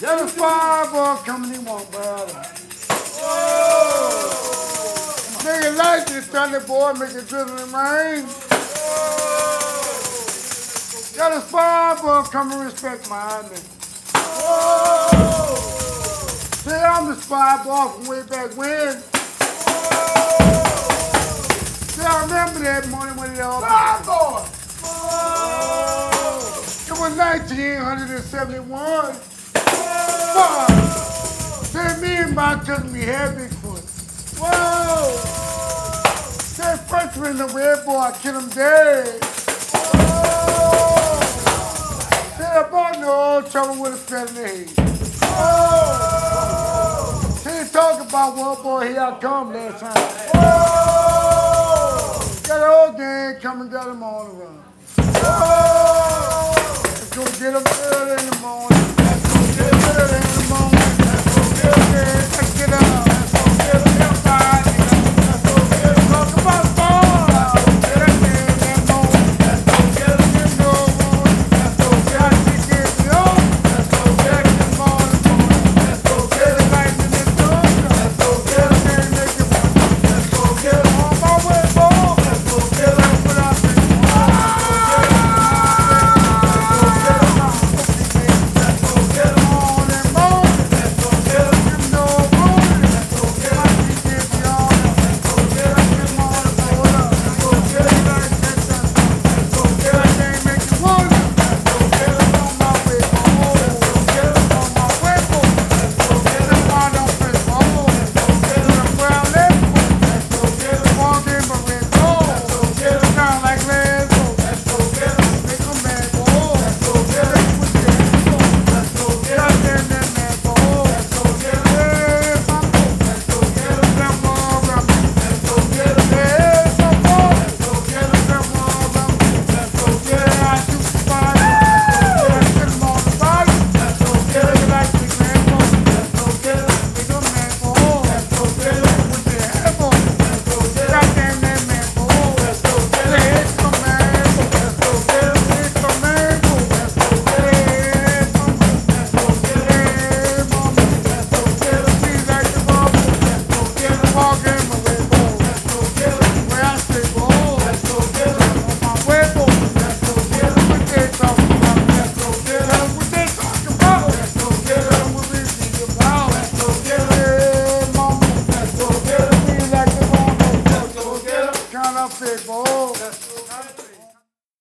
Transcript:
Got a fireball coming in one brother. Nigga like this thunder boy, make it drizzle and rain. Got a fireball coming, respect my army. Say I'm the spy ball from way back when. Say I remember that morning when it all Fireball! It was 1971. Say me and my cousin, we had Bigfoot. Whoa! Say freshman in the red boy, I killed him dead. Whoa! Say I bought no old trouble with a fed in the head. Whoa! Say talk about one boy, here I come last time. Whoa! Got an old gang coming, got him on the run. Whoa! Let's go get him early in the morning.